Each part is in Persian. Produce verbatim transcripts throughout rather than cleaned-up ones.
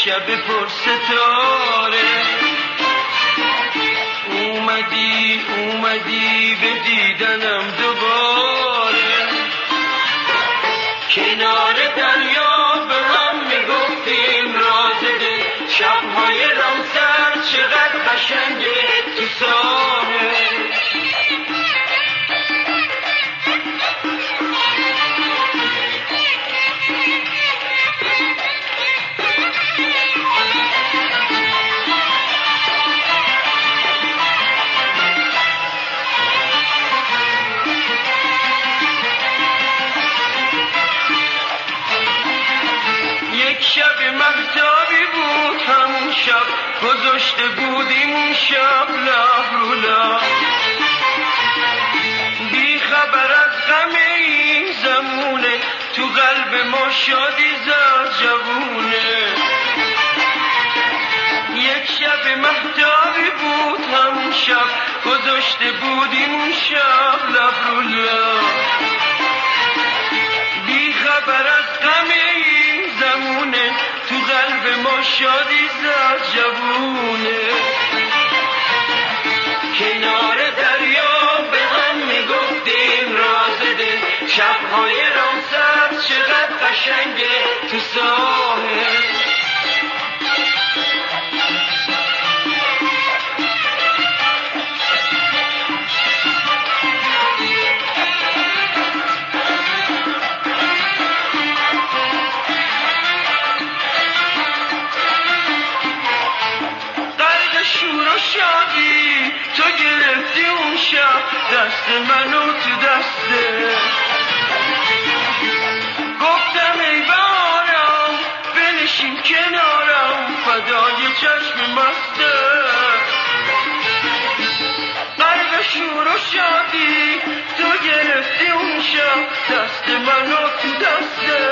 شب پر ستاره، اومدی اومدی به دیدنم دوباره، کنار دریا به هم میگفتیم راز دل، شبهای رامسر چقدر قشنگه تو ساحل. شب مهتابی بود همون شب، گذاشته بودیم اون شب لب رو لب، بی خبر از غم این زمونه، تو قلب ما شادی زد جوونه. یک شب مهتابی بود همون شب، گذاشته بودیم اون شب لب رو لب، بی خبر از غم این زمونه، تو قلب ما شادی زد جوونه. کنار دریا به هم میگفتیم راز دل، شبهای رامسر چقدر قشنگه تو ساحل. شادی تو گرفتی اون شب دست منو تو دسته، گفتم ای بارم بنشین کنارم فدای چشم مسته. قلب شور و شادی تو گرفتی اون شب دست منو تو دسته،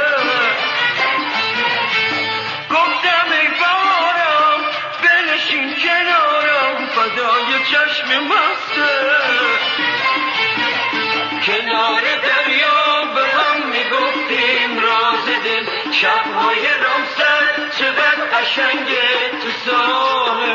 گفتم ای بارم بنشین کنارم فدای چشم مسته. کنار دریا به هم میگفتیم راز دل، شبهای رامسر چقدر قشنگه تو ساحل.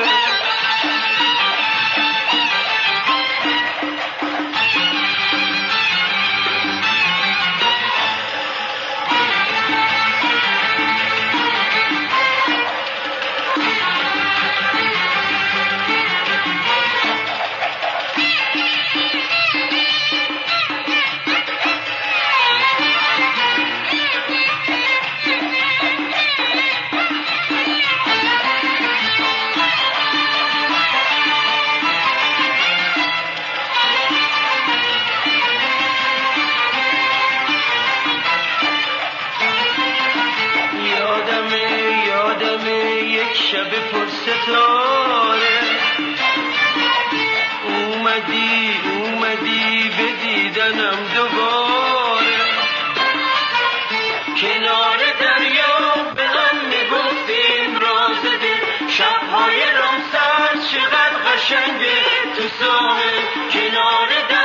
شب پر ستاره، اومدی اومدی به دیدنم دوباره، کنار دریا به هم میگفتیم راز دل، شبهای رامسر چقدر قشنگه تو ساحل. کنار